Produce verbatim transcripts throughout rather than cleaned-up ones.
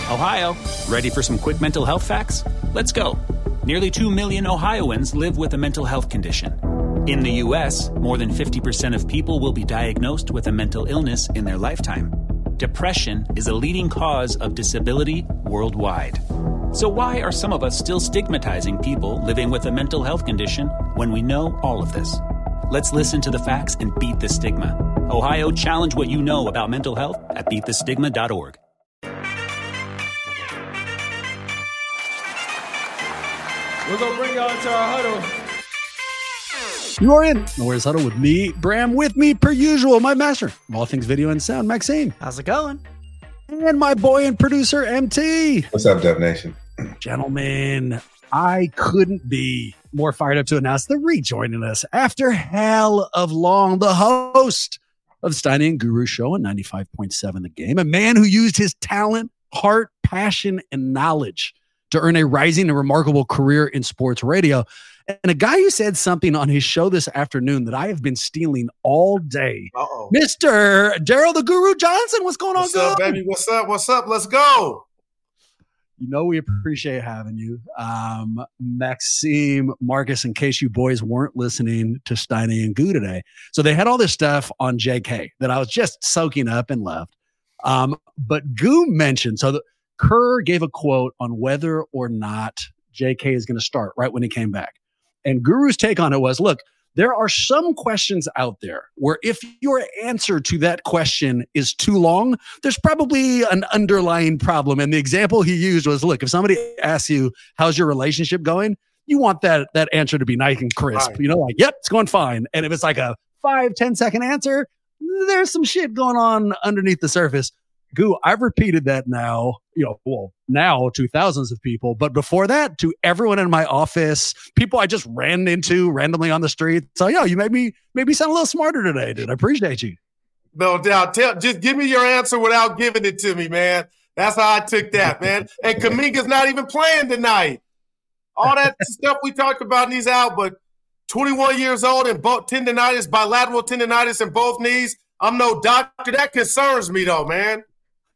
Ohio, ready for some quick mental health facts? Let's go. Nearly two million Ohioans live with a mental health condition. In the U S, more than fifty percent of people will be diagnosed with a mental illness in their lifetime. Depression is a leading cause of disability worldwide. So why are some of us still stigmatizing people living with a mental health condition when we know all of this? Let's listen to the facts and beat the stigma. Ohio, challenge what you know about mental health at beat the stigma dot org. We're going to bring y'all into our huddle. You are in the Warriors Huddle with me, Bram, with me per usual, my master of all things video and sound, Maxime. How's it going? And my boy and producer, M T. What's up, Dev Nation? Gentlemen, I couldn't be more fired up to announce the rejoining us after hell of long, the host of Steiny and Guru Show on ninety-five point seven The Game, a man who used his talent, heart, passion, and knowledge to earn a rising and remarkable career in sports radio. And a guy who said something on his show this afternoon that I have been stealing all day. Uh-oh. Mister Daryl the Guru Johnson, what's going What's on, up, good? baby? What's up? What's up? Let's go. You know we appreciate having you. Um, Maxime, Marcus, in case you boys weren't listening to Steiny and Goo today. So they had all this stuff on J K that I was just soaking up and left. Um, but Goo mentioned, so the, Kerr gave a quote on whether or not J K is going to start right when he came back. And Guru's take on it was, look, there are some questions out there where if your answer to that question is too long, there's probably an underlying problem. And the example he used was, look, if somebody asks you, how's your relationship going? You want that, that answer to be nice and crisp. Right. You know, like, yep, it's going fine. And if it's like a five, ten second answer, there's some shit going on underneath the surface. Goo, I've repeated that now, you know, well, now to thousands of people, but before that, to everyone in my office, people I just ran into randomly on the street. So, yo, you made me, made me sound a little smarter today, dude. I appreciate you. No doubt. Tell, just give me your answer without giving it to me, man. That's how I took that, man. And Kuminga's not even playing tonight. All that stuff we talked about, and he's out, but twenty-one years old and both tendonitis, bilateral tendonitis in both knees. I'm no doctor. That concerns me, though, man.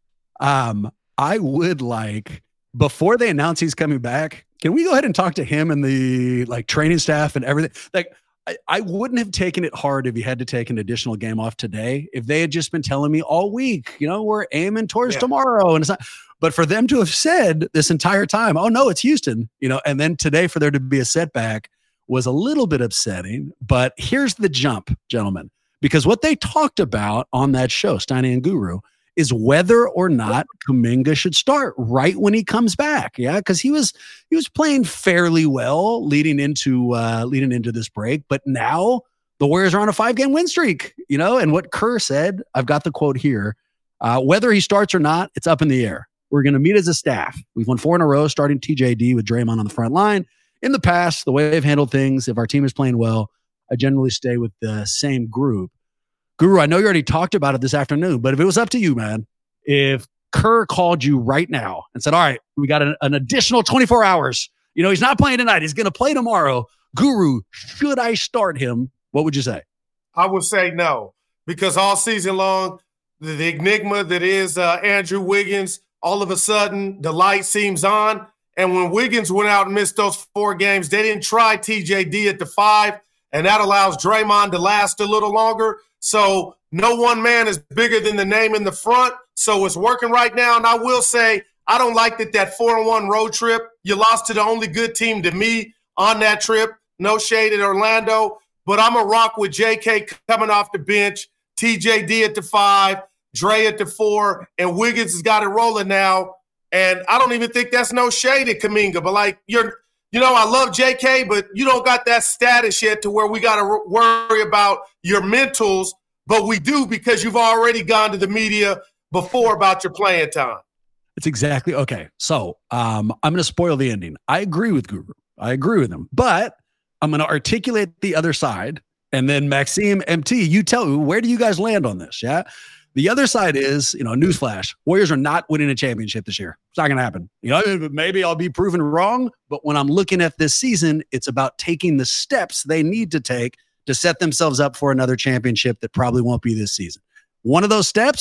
Um, I would like, before they announce he's coming back, can we go ahead and talk to him and the like training staff and everything? Like, I, I wouldn't have taken it hard if he had to take an additional game off today. If they had just been telling me all week, you know, we're aiming towards yeah. tomorrow. And it's not, but for them to have said this entire time, oh no, it's Houston, you know, and then today for there to be a setback was a little bit upsetting. But here's the jump, gentlemen, because what they talked about on that show, Steiny and Guru, is whether or not Kuminga should start right when he comes back. Yeah, because he was he was playing fairly well leading into uh, leading into this break, but now the Warriors are on a five-game win streak. You know, and what Kerr said, I've got the quote here. Uh, whether he starts or not, it's up in the air. We're going to meet as a staff. We've won four in a row, starting T J D with Draymond on the front line. In the past, the way they've handled things, if our team is playing well, I generally stay with the same group. Guru, I know you already talked about it this afternoon, but if it was up to you, man, if Kerr called you right now and said, all right, we got an, an additional twenty-four hours, you know, he's not playing tonight, he's going to play tomorrow. Guru, should I start him? What would you say? I would say no, because all season long, the, the enigma that is uh, Andrew Wiggins, all of a sudden the light seems on. And when Wiggins went out and missed those four games, they didn't try T J D at the five, and that allows Draymond to last a little longer. So no one man is bigger than the name in the front. So it's working right now. And I will say, I don't like that that four and one road trip, you lost to the only good team to me on that trip. No shade at Orlando, but I'm a rock with J K coming off the bench, T J D at the five, Dre at the four, and Wiggins has got it rolling now. And I don't even think that's no shade at Kuminga, but like you're, you know, I love J K, but you don't got that status yet to where we got to worry about your mentals, but we do because you've already gone to the media before about your playing time. It's exactly, okay. So um, I'm going to spoil the ending. I agree with Guru. I agree with him, but I'm going to articulate the other side. And then Maxime, M T, you tell me, where do you guys land on this? Yeah. The other side is, you know, newsflash, Warriors are not winning a championship this year. It's not going to happen. You know, maybe I'll be proven wrong, but when I'm looking at this season, it's about taking the steps they need to take to set themselves up for another championship that probably won't be this season. One of those steps,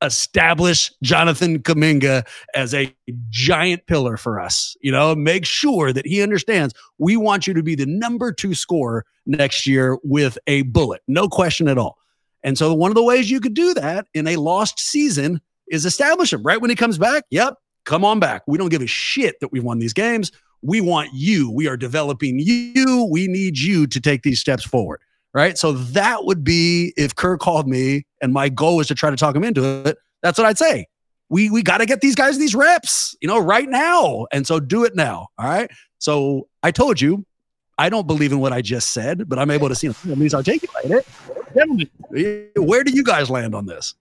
establish Jonathan Kuminga as a giant pillar for us. You know, make sure that he understands we want you to be the number two scorer next year with a bullet. No question at all. And so one of the ways you could do that in a lost season is establish him right when he comes back. Yep. Come on back. We don't give a shit that we've won these games. We want you. We are developing you. We need you to take these steps forward. Right. So that would be if Kerr called me and my goal was to try to talk him into it. That's what I'd say. We we got to get these guys these reps, you know, right now. And so do it now. All right. So I told you, I don't believe in what I just said, but I'm able to see at least articulate it. Gentlemen, where do you guys land on this?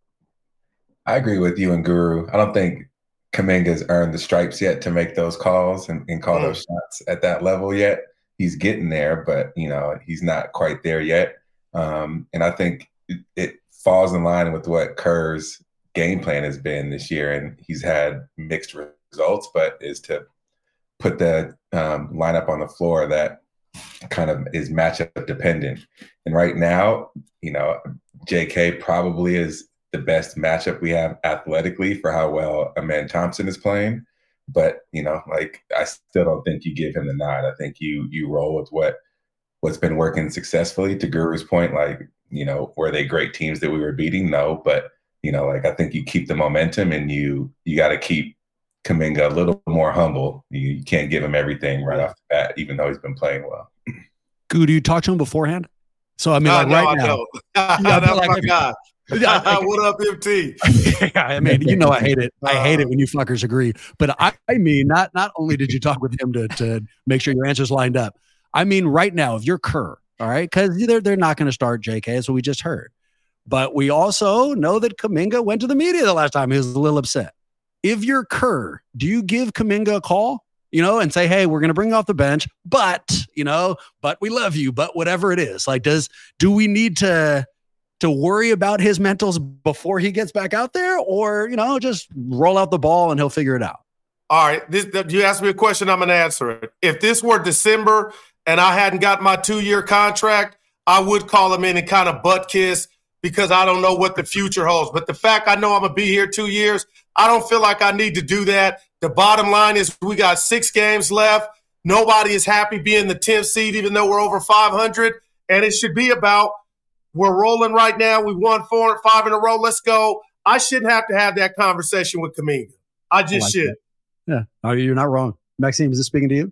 I agree with you and Guru. I don't think Kuminga's earned the stripes yet to make those calls and, and call mm. those shots at that level yet. He's getting there, but, you know, he's not quite there yet. Um, and I think it, it falls in line with what Kerr's game plan has been this year. And he's had mixed results, but is to put the um, lineup on the floor that kind of is matchup dependent. And right now, you know, J K probably is the best matchup we have athletically for how well Amen Thompson is playing. But, you know, like, I still don't think you give him the nod. I think you you roll with what, what's been working successfully. To Guru's point, like, you know, were they great teams that we were beating? No. But, you know, like, I think you keep the momentum and you you got to keep Kuminga a little more humble. You, you can't give him everything right off the bat, even though he's been playing well. Guru, do you talk to him beforehand? So, I mean, uh, like no, right I now. don't. Yeah, that's like, my guy. What up, M T? Yeah, I mean, you know, I hate it. I hate it when you fuckers agree. But I, I mean, not not only did you talk with him to to make sure your answers lined up. I mean, right now, if you're Kerr, all right, because they're they're not going to start J K, as we just heard. But we also know that Kuminga went to the media the last time. He was a little upset. If you're Kerr, do you give Kuminga a call, you know, and say, hey, we're going to bring you off the bench, but, you know, but we love you, but whatever it is. Like, does do we need to to worry about his mentals before he gets back out there, or, you know, just roll out the ball and he'll figure it out? All right. This, you asked me a question, I'm going to answer it. If this were December and I hadn't got my two-year contract, I would call him in and kind of butt kiss because I don't know what the future holds. But the fact I know I'm going to be here two years, I don't feel like I need to do that. The bottom line is we got six games left. Nobody is happy being the tenth seed, even though we're over five hundred. And it should be about, we're rolling right now. We won four and five in a row. Let's go. I shouldn't have to have that conversation with Kuminga. I just I like should. That. Yeah. Oh, you're not wrong. Maxime, is this speaking to you?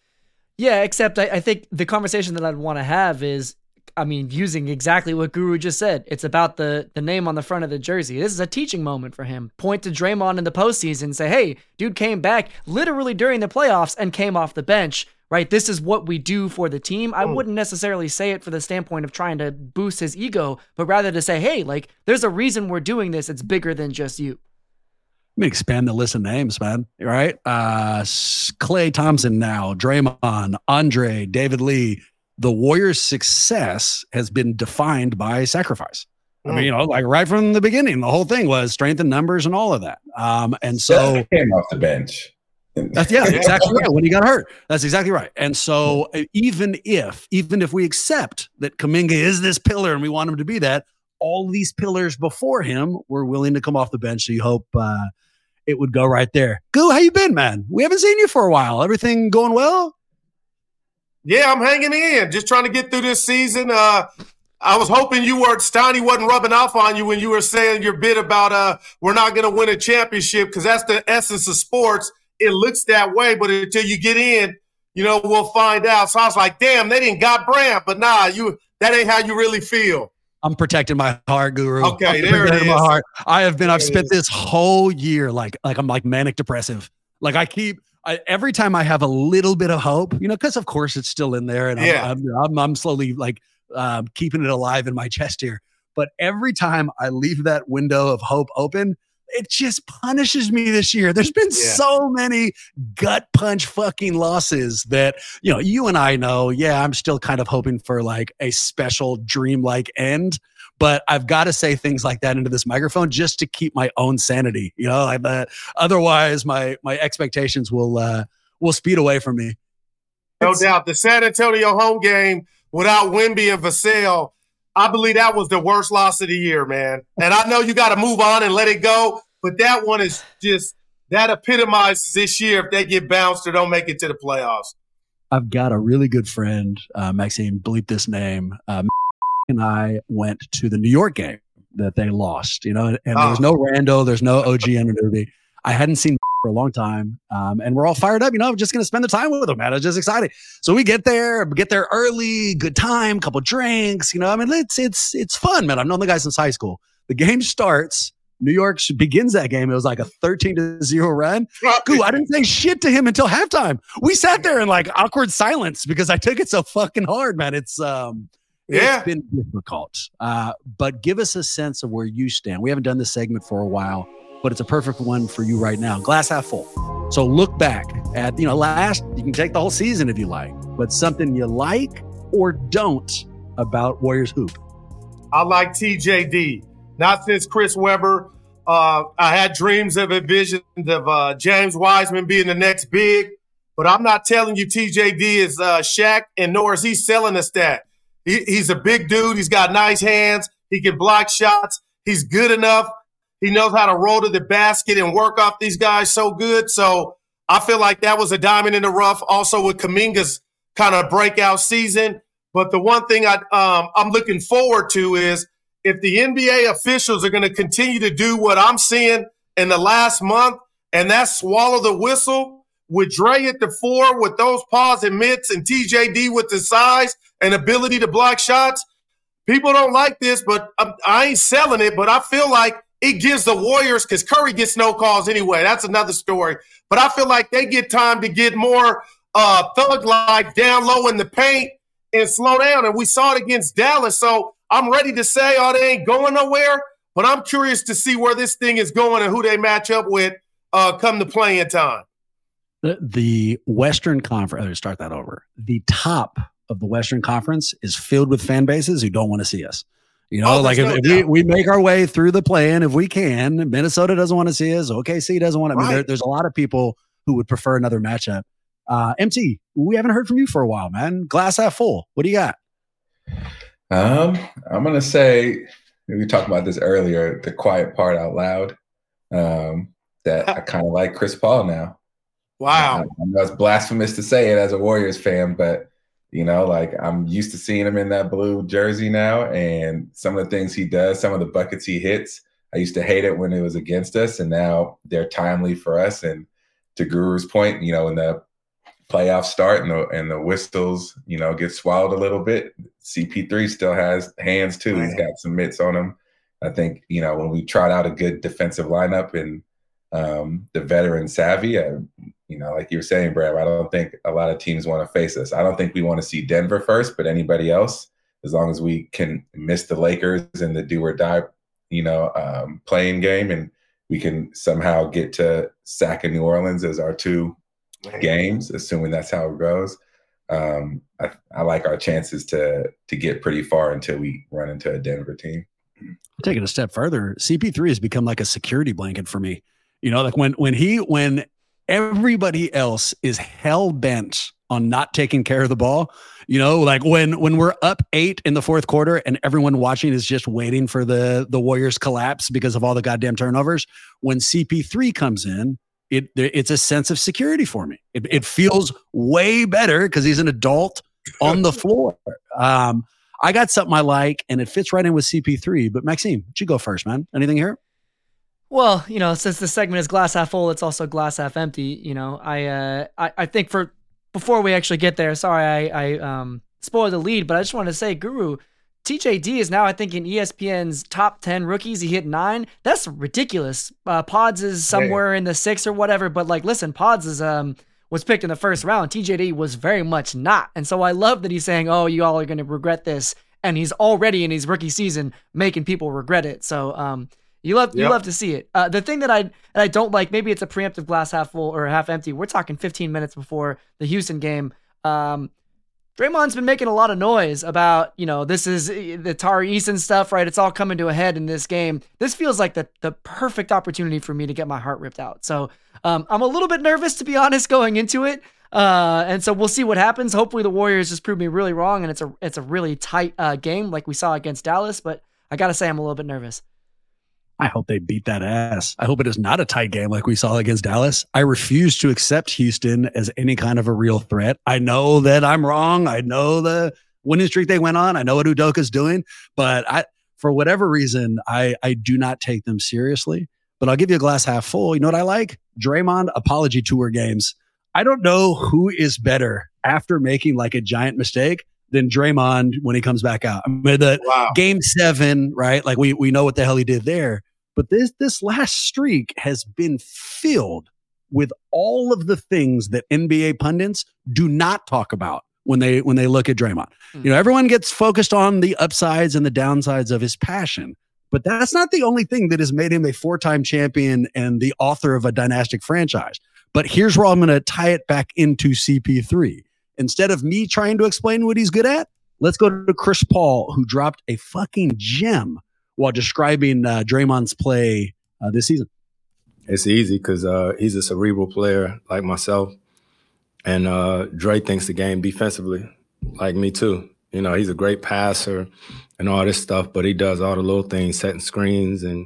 Yeah, except I, I think the conversation that I'd want to have is, I mean, using exactly what Guru just said. It's about the the name on the front of the jersey. This is a teaching moment for him. Point to Draymond in the postseason and say, hey, dude came back literally during the playoffs and came off the bench. Right, this is what we do for the team. I wouldn't necessarily say it for the standpoint of trying to boost his ego, but rather to say, hey, like, there's a reason we're doing this. It's bigger than just you. Let me expand the list of names, man. Right? Uh, Klay Thompson now, Draymond, Andre, David Lee. The Warriors' success has been defined by sacrifice. I mean, you know, like right from the beginning, the whole thing was strength in numbers and all of that. Um, and so he came off the bench. That's, yeah, exactly right. When he got hurt, that's exactly right. And so, even if, even if we accept that Kuminga is this pillar and we want him to be that, all these pillars before him were willing to come off the bench. So you hope uh, it would go right there. Goo, how you been, man? We haven't seen you for a while. Everything going well? Yeah, I'm hanging in. Just trying to get through this season. Uh, I was hoping you weren't, Steiny wasn't rubbing off on you when you were saying your bit about uh, we're not going to win a championship, because that's the essence of sports. It looks that way, but until you get in, you know, we'll find out. So I was like, damn, they didn't got Bram, but nah, you that ain't how you really feel. I'm protecting my heart, Guru. Okay, I'm there it is. My heart. I have been, there I've spent this whole year like, like I'm like manic depressive. Like I keep, I, every time I have a little bit of hope, you know, because of course it's still in there, and yeah. I'm, I'm, I'm, I'm slowly like um, keeping it alive in my chest here. But every time I leave that window of hope open, it just punishes me this year. There's been yeah. so many gut punch fucking losses that, you know, you and I know, yeah, I'm still kind of hoping for like a special dreamlike end, but I've got to say things like that into this microphone just to keep my own sanity. You know, I, uh, otherwise my, my expectations will, uh, will speed away from me. No doubt. The San Antonio home game without Wemby and Vassell, I believe that was the worst loss of the year, man. And I know you got to move on and let it go, but that one is just that epitomizes this year if they get bounced or don't make it to the playoffs. I've got a really good friend, uh, Maxime, bleep this name, uh, and I went to the New York game that they lost, you know, and, and oh. there was no Randall, there's no O G Anunoby. I hadn't seen for a long time, um, and we're all fired up, you know, I'm just going to spend the time with them, man. I was just excited. So we get there, get there early, good time, couple drinks, you know, I mean, it's, it's, it's fun, man. I've known the guy since high school. The game starts. New York begins that game. It was like a thirteen to zero run. Goo, I didn't say shit to him until halftime. We sat there in like awkward silence because I took it so fucking hard, man. It's, um, yeah. It's been difficult. Uh, but give us a sense of where you stand. We haven't done this segment for a while, but it's a perfect one for you right now. Glass half full. So look back at, you know, last, you can take the whole season if you like, but something you like or don't about Warriors hoop. I like T J D. Not since Chris Webber. Uh, I had dreams of a vision of uh, James Wiseman being the next big, but I'm not telling you T J D is uh, Shaq, and nor is he selling us that. He, he's a big dude. He's got nice hands. He can block shots. He's good enough. He knows how to roll to the basket and work off these guys so good. So I feel like that was a diamond in the rough. Also with Kuminga's kind of breakout season. But the one thing I, um, I'm looking forward to is if the N B A officials are going to continue to do what I'm seeing in the last month, and that's swallow the whistle with Dre at the four with those paws and mitts and T J D with the size and ability to block shots, people don't like this, but I'm, I ain't selling it, but I feel like it gives the Warriors, because Curry gets no calls anyway. That's another story. But I feel like they get time to get more uh, thug-like down low in the paint and slow down. And we saw it against Dallas. So I'm ready to say, oh, they ain't going nowhere. But I'm curious to see where this thing is going and who they match up with uh, come to playing time. The, the Western Conference, let's start that over. The top of the Western Conference is filled with fan bases who don't want to see us. You know, oh, like if, no if we, we make our way through the play-in, if we can, Minnesota doesn't want to see us, O K C doesn't want to. Right. I mean, there, there's a lot of people who would prefer another matchup. Uh, M T, we haven't heard from you for a while, man. Glass half full. What do you got? Um, I'm going to say, we talked about this earlier, the quiet part out loud, um, that I kind of like Chris Paul now. Wow. I, I know it's blasphemous to say it as a Warriors fan, but you know, like I'm used to seeing him in that blue jersey now, and some of the things he does, some of the buckets he hits, I used to hate it when it was against us, and now they're timely for us. And to Guru's point, you know, when the playoffs start and the, and the whistles, you know, get swallowed a little bit, C P three still has hands too. Man. He's got some mitts on him. I think, you know, when we trot out a good defensive lineup and um, the veteran savvy, I, you know, like you were saying, Brad, I don't think a lot of teams want to face us. I don't think we want to see Denver first, but anybody else, as long as we can miss the Lakers in the do or die, you know, um, playing game, and we can somehow get to Sac and New Orleans as our two games, assuming that's how it goes. Um, I, I like our chances to to get pretty far until we run into a Denver team. Take it a step further. C P three has become like a security blanket for me. You know, like when when he when everybody else is hell bent on not taking care of the ball, you know, like when when we're up eight in the fourth quarter and everyone watching is just waiting for the the Warriors collapse because of all the goddamn turnovers. When C P three comes in, it it's a sense of security for me. It, it feels way better because he's an adult on the floor. Um, I got something I like, and it fits right in with C P three. But Maxime, you go first, man. Anything here? Well, you know, since the segment is glass half full, it's also glass half empty. You know, I uh, I, I think for before we actually get there, sorry, I, I um spoiled the lead, but I just wanted to say, Guru, T J D is now, I think, in E S P N's top ten rookies. He hit nine. That's ridiculous. Uh, Pods is somewhere hey. in the six or whatever, but like, listen, Pods is um was picked in the first round. T J D was very much not, and so I love that he's saying, "Oh, you all are going to regret this," and he's already in his rookie season making people regret it. So, um. You love you yep. love to see it. Uh, the thing that I that I don't like, maybe it's a preemptive glass half full or half empty. We're talking fifteen minutes before the Houston game. Um, Draymond's been making a lot of noise about, you know, this is the Tari Eason stuff, right? It's all coming to a head in this game. This feels like the the perfect opportunity for me to get my heart ripped out. So um, I'm a little bit nervous, to be honest, going into it. Uh, and so we'll see what happens. Hopefully the Warriors just prove me really wrong, and it's a it's a really tight uh, game like we saw against Dallas. But I got to say, I'm a little bit nervous. I hope they beat that ass. I hope it is not a tight game like we saw against Dallas. I refuse to accept Houston as any kind of a real threat. I know that I'm wrong. I know the winning streak they went on. I know what Udoka's doing, but I, for whatever reason, I, I do not take them seriously. But I'll give you a glass half full. You know what I like? Draymond apology tour games. I don't know who is better after making like a giant mistake than Draymond when he comes back out. I mean, the wow. game seven, right? Like we we know what the hell he did there. But this this last streak has been filled with all of the things that N B A pundits do not talk about when they when they look at Draymond. Mm. You know, everyone gets focused on the upsides and the downsides of his passion, but that's not the only thing that has made him a four-time champion and the author of a dynastic franchise. But here's where I'm going to tie it back into C P three. Instead of me trying to explain what he's good at, let's go to Chris Paul, who dropped a fucking gem while describing uh, Draymond's play uh, this season. It's easy because uh, he's a cerebral player like myself. And uh, Dre thinks the game defensively, like me too. You know, he's a great passer and all this stuff, but he does all the little things, setting screens. And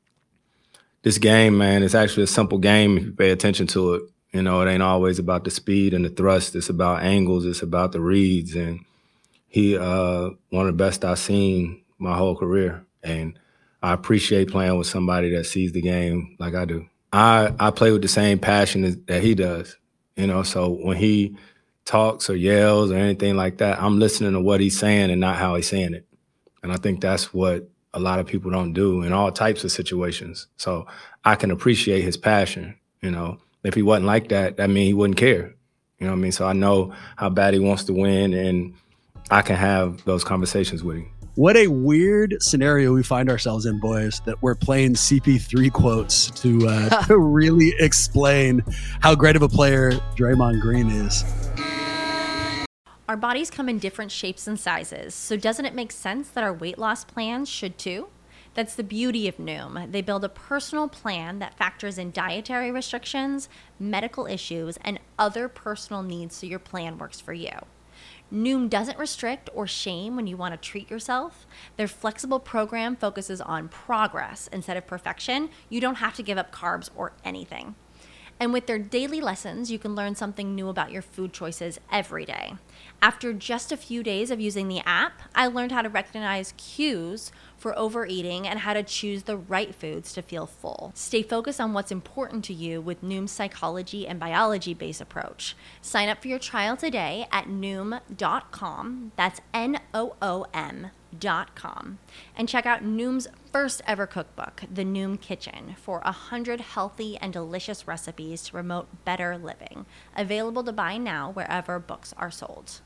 this game, man, it's actually a simple game if you pay attention to it. You know, it ain't always about the speed and the thrust. It's about angles. It's about the reads. And he, uh, one of the best I've seen my whole career. And I appreciate playing with somebody that sees the game like I do. I, I play with the same passion as, that he does, you know, so when he talks or yells or anything like that, I'm listening to what he's saying and not how he's saying it. And I think that's what a lot of people don't do in all types of situations. So I can appreciate his passion, you know. If he wasn't like that, that means he wouldn't care, you know what I mean? So I know how bad he wants to win, and I can have those conversations with him. What a weird scenario we find ourselves in, boys, that we're playing C P three quotes to uh, to really explain how great of a player Draymond Green is. Our bodies come in different shapes and sizes, so doesn't it make sense that our weight loss plans should too? That's the beauty of Noom. They build a personal plan that factors in dietary restrictions, medical issues, and other personal needs so your plan works for you. Noom doesn't restrict or shame when you want to treat yourself. Their flexible program focuses on progress instead of perfection. You don't have to give up carbs or anything. And with their daily lessons, you can learn something new about your food choices every day. After just a few days of using the app, I learned how to recognize cues for overeating and how to choose the right foods to feel full. Stay focused on what's important to you with Noom's psychology and biology-based approach. Sign up for your trial today at noom dot com. That's N O O M dot com. And check out Noom's first ever cookbook, The Noom Kitchen, for one hundred healthy and delicious recipes to promote better living. Available to buy now wherever books are sold.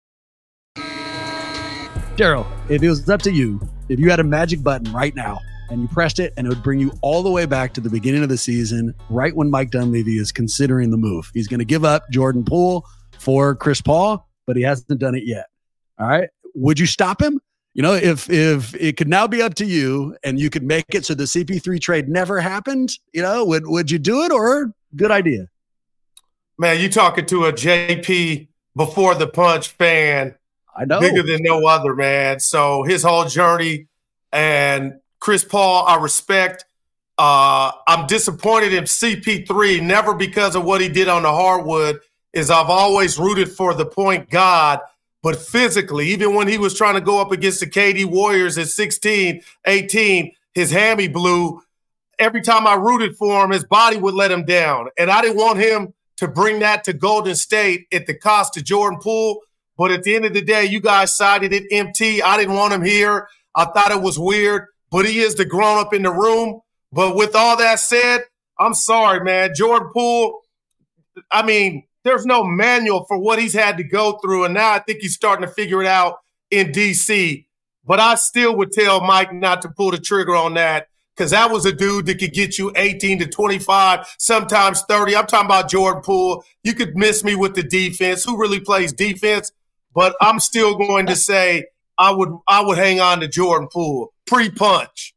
Daryl, if it was up to you, if you had a magic button right now and you pressed it and it would bring you all the way back to the beginning of the season, right when Mike Dunleavy is considering the move. He's going to give up Jordan Poole for Chris Paul, but he hasn't done it yet. All right. Would you stop him? You know, if if it could now be up to you and you could make it so the C P three trade never happened, you know, would would you do it, or good idea? Man, you talking to a J P before the punch fan. I know. Bigger than no other, man. So his whole journey, and Chris Paul, I respect. Uh, I'm disappointed in C P three, never because of what he did on the hardwood, is I've always rooted for the point guard, but physically, even when he was trying to go up against the K D Warriors at sixteen, eighteen, his hammy blew. Every time I rooted for him, his body would let him down. And I didn't want him to bring that to Golden State at the cost of Jordan Poole. But at the end of the day, you guys sided it empty. I didn't want him here. I thought it was weird, but he is the grown-up in the room. But with all that said, I'm sorry, man. Jordan Poole, I mean, there's no manual for what he's had to go through, and now I think he's starting to figure it out in D C. But I still would tell Mike not to pull the trigger on that, because that was a dude that could get you eighteen to twenty-five, sometimes thirty. I'm talking about Jordan Poole. You could miss me with the defense. Who really plays defense? but I'm still going to say I would I would hang on to Jordan Poole pre-punch.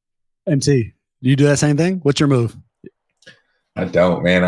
M T, do you do that same thing? What's your move? I don't, man.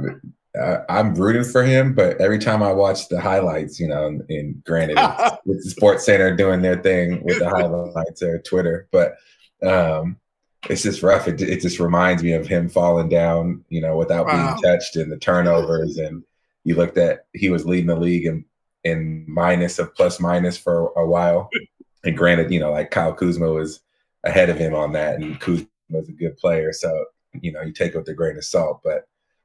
I, I I'm rooting for him, but every time I watch the highlights, you know, and, and granted, it's, it's the Sports Center doing their thing with the highlights or Twitter, but um, it's just rough. It, it just reminds me of him falling down, you know, without wow. being touched, and the turnovers. And you looked at, he was leading the league in, in minus of plus minus for a while. And granted, you know, like Kyle Kuzma was ahead of him on that, and Kuzma was a good player. So, you know, you take it with a grain of salt. But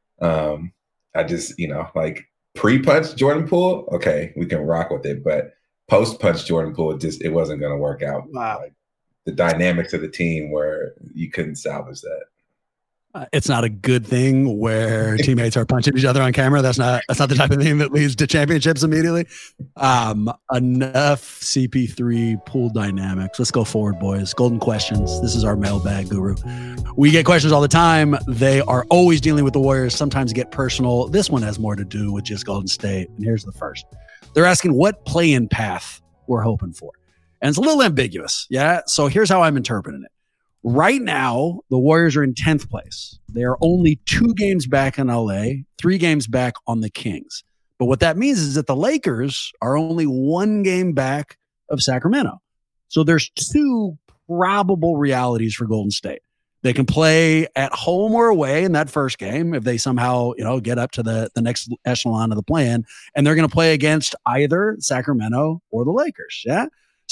um, I just, you know, like pre-punch Jordan Poole, okay, we can rock with it. But post-punch Jordan Poole, just it wasn't going to work out. Wow. Like, the dynamics of the team where you couldn't salvage that. Uh, it's not a good thing where teammates are punching each other on camera. That's not that's not the type of thing that leads to championships immediately. Um, enough C P three Poole dynamics. Let's go forward, boys. Golden questions. This is our mailbag guru. We get questions all the time. They are always dealing with the Warriors, sometimes get personal. This one has more to do with just Golden State. And here's the first. They're asking what play-in path we're hoping for. And it's a little ambiguous. Yeah. So here's how I'm interpreting it. Right now, the Warriors are in tenth place. They are only two games back in L A, three games back on the Kings. But what that means is that the Lakers are only one game back of Sacramento. So there's two probable realities for Golden State. They can play at home or away in that first game if they somehow, you know, get up to the, the next echelon of the plan. And they're going to play against either Sacramento or the Lakers. Yeah.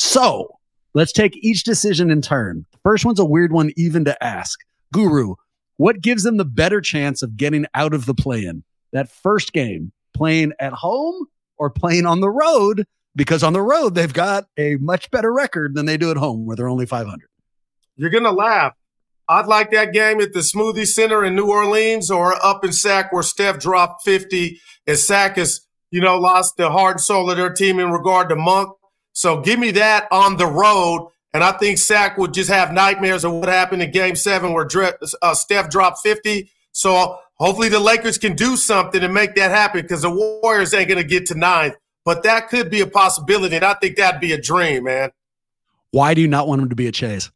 So let's take each decision in turn. The first one's a weird one even to ask. Guru, what gives them the better chance of getting out of the play-in? That first game, playing at home or playing on the road? Because on the road, they've got a much better record than they do at home, where they're only five hundred. You're going to laugh. I'd like that game at the Smoothie Center in New Orleans or up in Sac where Steph dropped fifty and Sac has, you know, lost the heart and soul of their team in regard to Monk. So give me that on the road, and I think Sac would just have nightmares of what happened in Game seven where uh, Steph dropped fifty. So hopefully the Lakers can do something and make that happen because the Warriors ain't going to get to ninth. But that could be a possibility, and I think that'd be a dream, man. Why do you not want them to be at Chase?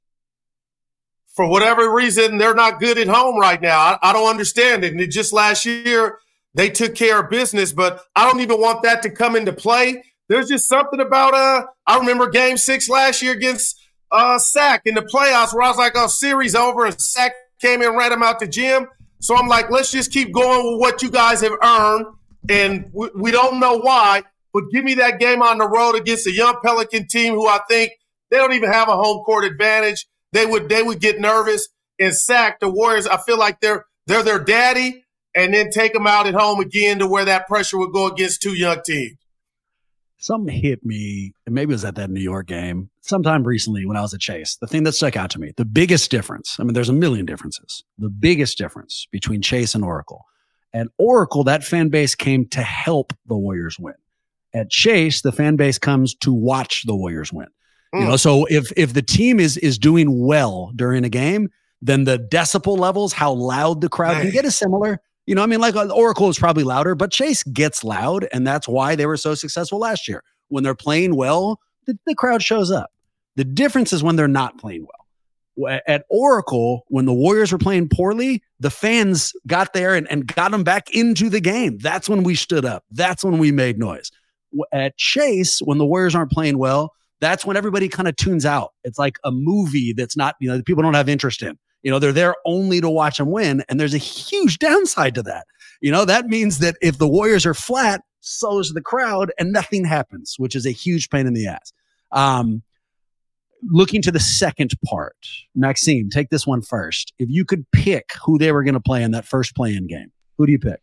For whatever reason, they're not good at home right now. I, I don't understand it. And it just last year, they took care of business, but I don't even want that to come into play. There's just something about, uh, I remember game six last year against uh, Sac in the playoffs where I was like, oh, series over, and Sac came in and ran him out the gym. So I'm like, let's just keep going with what you guys have earned. And we, we don't know why, but give me that game on the road against a young Pelican team who I think they don't even have a home court advantage. They would they would get nervous and Sac the Warriors. I feel like they're they're their daddy, and then take them out at home again to where that pressure would go against two young teams. Something hit me, and maybe it was at that New York game, sometime recently when I was at Chase. The thing that stuck out to me, the biggest difference, I mean, there's a million differences. The biggest difference between Chase and Oracle. At Oracle, that fan base came to help the Warriors win. At Chase, the fan base comes to watch the Warriors win. Mm. You know, so if if the team is is doing well during a game, then the decibel levels, how loud the crowd can get, is similar. You know, I mean, like Oracle is probably louder, but Chase gets loud, and that's why they were so successful last year. When they're playing well, the, the crowd shows up. The difference is when they're not playing well. At Oracle, when the Warriors were playing poorly, the fans got there and, and got them back into the game. That's when we stood up. That's when we made noise. At Chase, when the Warriors aren't playing well, that's when everybody kind of tunes out. It's like a movie that's not, you know, people don't have interest in. You know, they're there only to watch them win. And there's a huge downside to that. You know, that means that if the Warriors are flat, so is the crowd and nothing happens, which is a huge pain in the ass. Um, looking to the second part, Maxime, take this one first. If you could pick who they were going to play in that first play-in game, who do you pick?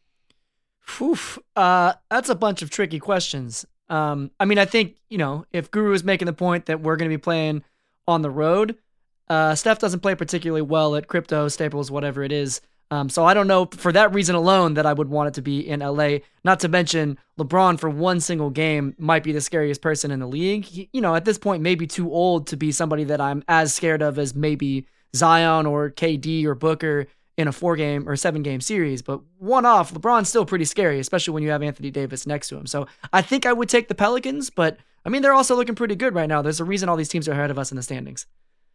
Whew, uh, that's a bunch of tricky questions. Um, I mean, I think, you know, if Guru is making the point that we're going to be playing on the road, Uh, Steph doesn't play particularly well at Crypto, Staples, whatever it is. Um, so I don't know for that reason alone that I would want it to be in L A. Not to mention LeBron for one single game might be the scariest person in the league. He, you know, at this point, maybe too old to be somebody that I'm as scared of as maybe Zion or K D or Booker in a four game or seven game series, but one off, LeBron's still pretty scary, especially when you have Anthony Davis next to him. So I think I would take the Pelicans, but I mean, they're also looking pretty good right now. There's a reason all these teams are ahead of us in the standings.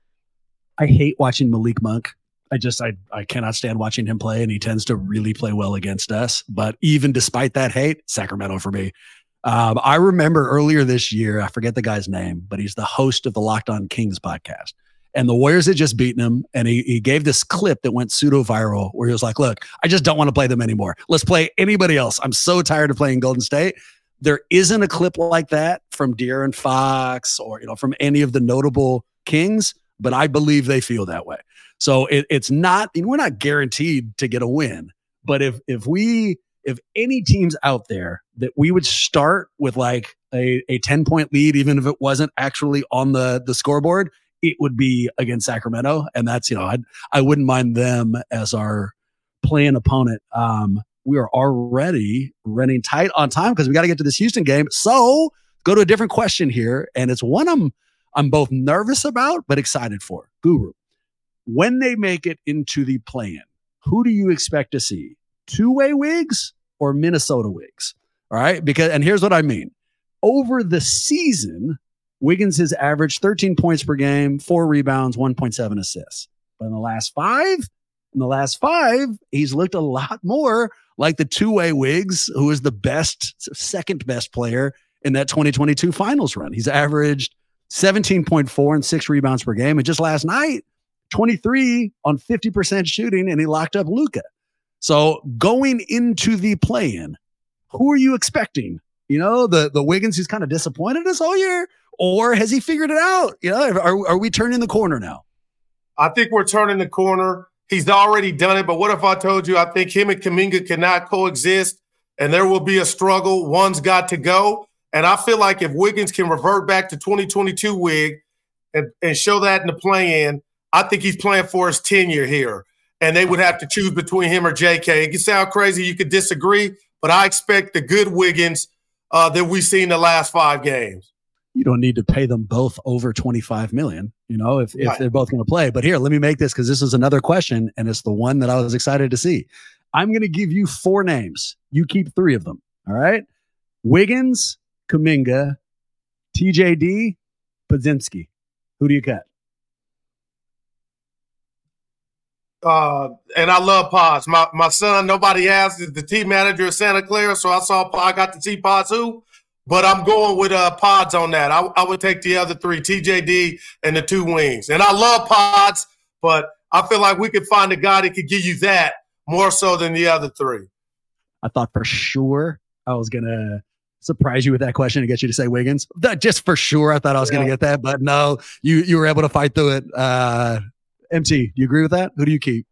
I hate watching Malik Monk. I just, I, I cannot stand watching him play, and he tends to really play well against us. But even despite that hate, Sacramento for me. Um, I remember earlier this year, I forget the guy's name, but he's the host of the Locked On Kings podcast. And the Warriors had just beaten him, and he, he gave this clip that went pseudo-viral where he was like, look, I just don't want to play them anymore. Let's play anybody else. I'm so tired of playing Golden State. There isn't a clip like that from De'Aaron Fox or, you know, from any of the notable Kings, but I believe they feel that way. So it, it's not, you know, we're not guaranteed to get a win, but if if we, if any teams out there that we would start with like a, a ten point lead, even if it wasn't actually on the, the scoreboard, it would be against Sacramento. And that's, you know, I'd, I wouldn't mind them as our playing opponent. Um, we are already running tight on time because we got to get to this Houston game. So go to a different question here. And it's one I'm, I'm both nervous about, but excited for. Guru, when they make it into the play-in, who do you expect to see? Two-way Wigs or Minnesota Wigs? All right. Because, and here's what I mean. Over the season, Wiggins has averaged thirteen points per game, four rebounds, one point seven assists. But in the last five, in the last five, he's looked a lot more like the two-way Wigs, who is the best, second best player in that twenty twenty-two finals run. He's averaged seventeen point four and six rebounds per game. And just last night, twenty-three on fifty percent shooting, and he locked up Luka. So going into the play-in, who are you expecting? You know, the, the Wiggins who's kind of disappointed us all year? Or has he figured it out? You know, are, are we turning the corner now? I think we're turning the corner. He's already done it. But what if I told you I think him and Kuminga cannot coexist and there will be a struggle? One's got to go. And I feel like if Wiggins can revert back to twenty twenty-two Wig and, and show that in the play-in, I think he's playing for his tenure here. And they would have to choose between him or J K. It can sound crazy. You could disagree. But I expect the good Wiggins uh, that we've seen the last five games. You don't need to pay them both over twenty-five million, you know, if, if right. they're both going to play. But here, let me make this, because this is another question, and it's the one that I was excited to see. I'm going to give you four names. You keep three of them. All right. Wiggins, Kuminga, T J D, Podziemski. Who do you cut? Uh, and I love Pods. My my son, nobody asked, is the team manager of Santa Clara, so I saw I got to see Pods who. But I'm going with uh, Pods on that. I, I would take the other three, T J D and the two wings. And I love Pods, but I feel like we could find a guy that could give you that more so than the other three. I thought for sure I was going to surprise you with that question and get you to say Wiggins. That, just for sure, I thought I was yeah. going to get that. But no, you you were able to fight through it. Uh, M T, do you agree with that? Who do you keep?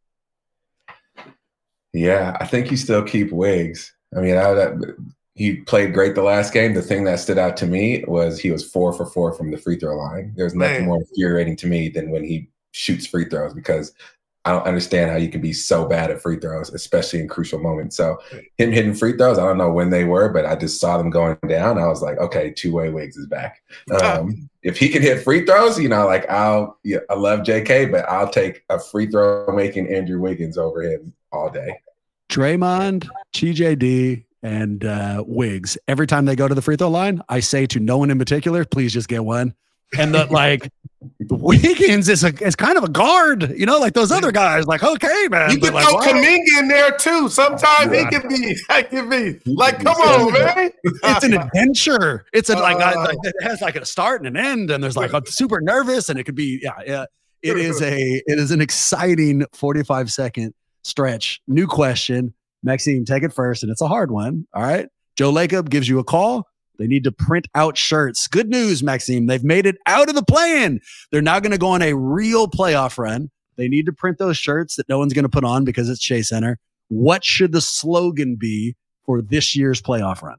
Yeah, I think you still keep Wiggs. I mean, I would, he played great the last game. The thing that stood out to me was he was four for four from the free throw line. There's nothing Man. more infuriating to me than when he shoots free throws, because I don't understand how you can be so bad at free throws, especially in crucial moments. So him hitting free throws, I don't know when they were, but I just saw them going down. I was like, okay, two-way Wiggs is back. Um, if he can hit free throws, you know, like I'll, yeah, I love J K, but I'll take a free throw making Andrew Wiggins over him all day. Draymond, T J D, and uh, Wiggs. Every time they go to the free throw line, I say to no one in particular, please just get one. And the like, Wiggins is a is kind of a guard, you know, like those other guys. Like, okay, man. You can like, throw wow. Kuminga in there too. Sometimes Yeah. he can be, he can be like, come on, man. It's an adventure. It's a, like, Uh, like it has like a start and an end, and there's like a super nervous, and it could be yeah, yeah. It is a it is an exciting forty-five second stretch. New question, Maxime, take it first, and it's a hard one. All right, Joe Lacob gives you a call. They need to print out shirts. Good news, Maxime. They've made it out of the play-in. They're now going to go on a real playoff run. They need to print those shirts that no one's going to put on because it's Chase Center. What should the slogan be for this year's playoff run?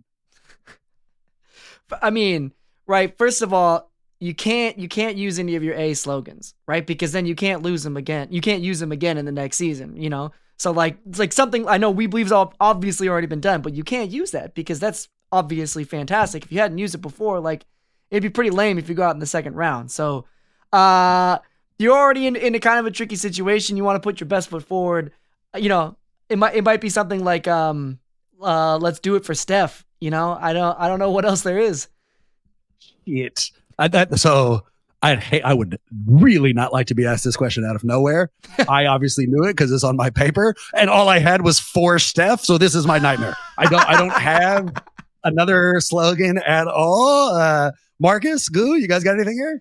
I mean, right, first of all, you can't you can't use any of your A slogans, right? Because then you can't lose them again. You can't use them again in the next season, you know? So like it's like something I know we believe's all obviously already been done, but you can't use that because that's obviously fantastic. If you hadn't used it before, like it'd be pretty lame if you go out in the second round. So uh you're already in, in a kind of a tricky situation. You want to put your best foot forward. you know, it might it might be something like um, uh, let's do it for Steph. You know, I don't I don't know what else there is. Shit. I, that, so I'd hate, I would really not like to be asked this question out of nowhere. I obviously knew it because it's on my paper, and all I had was for Steph. So this is my nightmare. I don't I don't have another slogan at all. Uh, Marcus, Goo, you guys got anything here?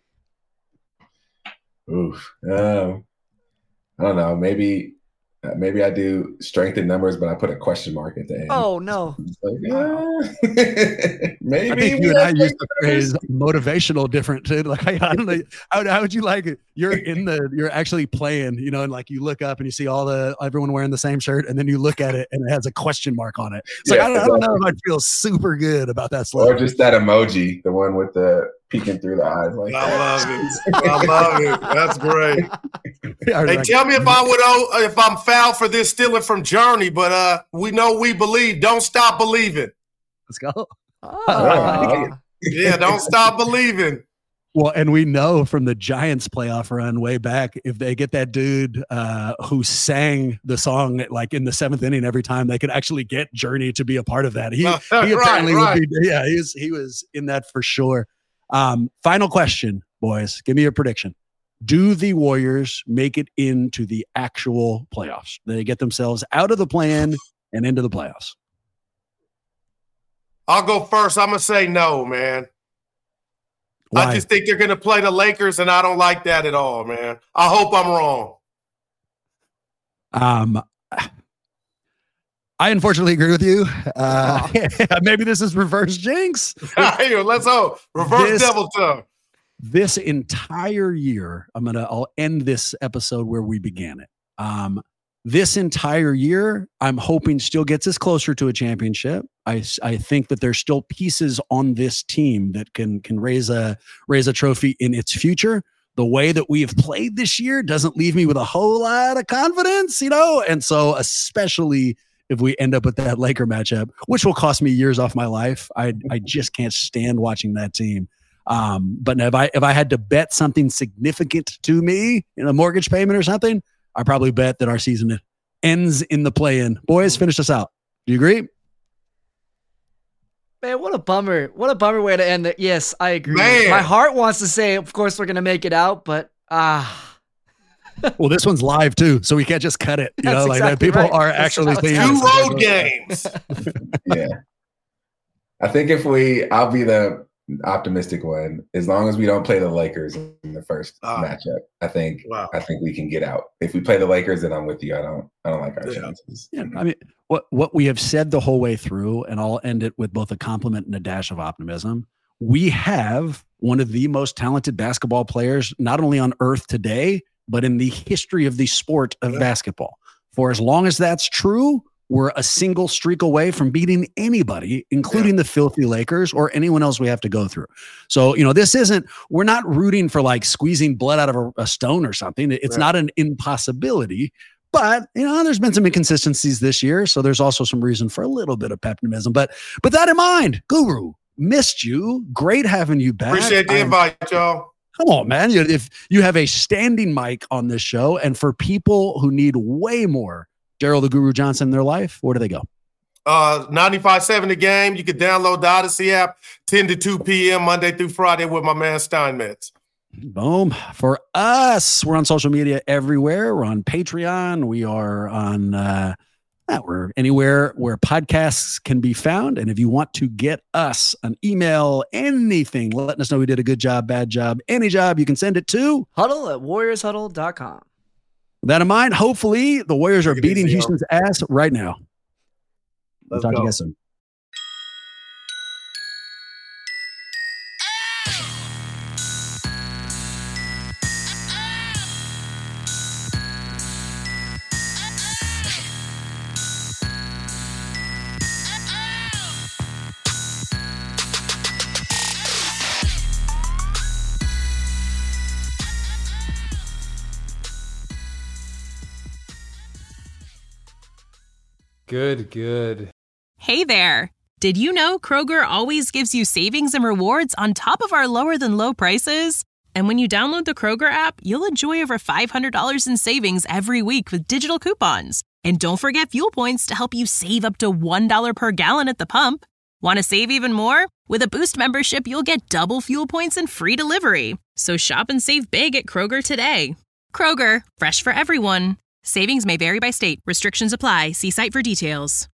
Oof. Um, I don't know. Maybe. Uh, maybe I do strength in numbers, but I put a question mark at the end. Oh no! Like, yeah. Maybe I think you and I used the phrase motivational different too. Like, I, I don't know, how, how would you like it? You're in the, you're actually playing, you know, and like you look up and you see all the everyone wearing the same shirt, and then you look at it and it has a question mark on it. It's yeah, like I don't, I don't know if I'd feel super good about that slogan. Or just that emoji, the one with the peeking through the eyes. Like I that. love it. I love it. That's great. Yeah, hey, like, tell me if I would owe, if I'm foul for this stealing from Journey, but uh, we know we believe. Don't stop believing. Let's go. Oh. Yeah, don't stop believing. Well, and we know from the Giants playoff run way back, if they get that dude uh, who sang the song like in the seventh inning every time, they could actually get Journey to be a part of that. He, Uh, he right, apparently right. would be, yeah, he was, he was in that for sure. Um, final question, boys. Give me a prediction. Do the Warriors make it into the actual playoffs? They get themselves out of the play-in and into the playoffs. I'll go first. I'm going to say no, man. Why? I just think they're going to play the Lakers, and I don't like that at all, man. I hope I'm wrong. Um, I unfortunately agree with you. Uh, maybe this is reverse jinx. Here, let's hope. Reverse This- devil tongue. This entire year, I'm gonna. I'll end this episode where we began it. Um, this entire year, I'm hoping still gets us closer to a championship. I I think that there's still pieces on this team that can can raise a raise a trophy in its future. The way that we've played this year doesn't leave me with a whole lot of confidence, you know. And so, especially if we end up with that Laker matchup, which will cost me years off my life, I I just can't stand watching that team. Um, but if I if I had to bet something significant to me in a mortgage payment or something, I probably bet that our season ends in the play-in. Boys, finish us out. Do you agree? Man, what a bummer. What a bummer way to end it. Yes, I agree. Man. My heart wants to say, of course, we're going to make it out, but ah. Well, this one's live too, so we can't just cut it. You That's know, like that. exactly People right. are That's actually how it's seeing Two this. road games. Yeah. I think if we, I'll be the optimistic one. As long as we don't play the Lakers in the first Ah. matchup, I think Wow. I think we can get out. If we play the Lakers, then I'm with you. I don't I don't like our Yeah. chances. Yeah, I mean, what what we have said the whole way through, and I'll end it with both a compliment and a dash of optimism. We have one of the most talented basketball players, not only on earth today, but in the history of the sport of Yeah. basketball. For as long as that's true, we're a single streak away from beating anybody, including the filthy Lakers or anyone else we have to go through. So, you know, this isn't, we're not rooting for like squeezing blood out of a, a stone or something. It's Yeah. not an impossibility. But, you know, there's been some inconsistencies this year. So there's also some reason for a little bit of pessimism. But but that in mind, Guru, missed you. Great having you back. Appreciate the I'm- invite, y'all. Come on, man. You- If you have a standing mic on this show, and for people who need way more Daryl the Guru Johnson in their life, where do they go? Uh, ninety-five point seven The Game. You can download the Odyssey app ten to two p.m. Monday through Friday with my man Steinmetz. Boom. For us, we're on social media everywhere. We're on Patreon. We are on, uh, uh, we're anywhere where podcasts can be found. And if you want to get us an email, anything, letting us know we did a good job, bad job, any job, you can send it to. Huddle at warriors huddle dot com. With that in mind, hopefully the Warriors are Take it beating easy, yo. Houston's ass right now. We'll Let's talk to go. you guys soon. Good, good. Hey there! Did you know Kroger always gives you savings and rewards on top of our lower than low prices? And when you download the Kroger app, you'll enjoy over five hundred dollars in savings every week with digital coupons. And don't forget fuel points to help you save up to one dollar per gallon at the pump. Want to save even more? With a Boost membership, you'll get double fuel points and free delivery. So shop and save big at Kroger today. Kroger, fresh for everyone. Savings may vary by state. Restrictions apply. See site for details.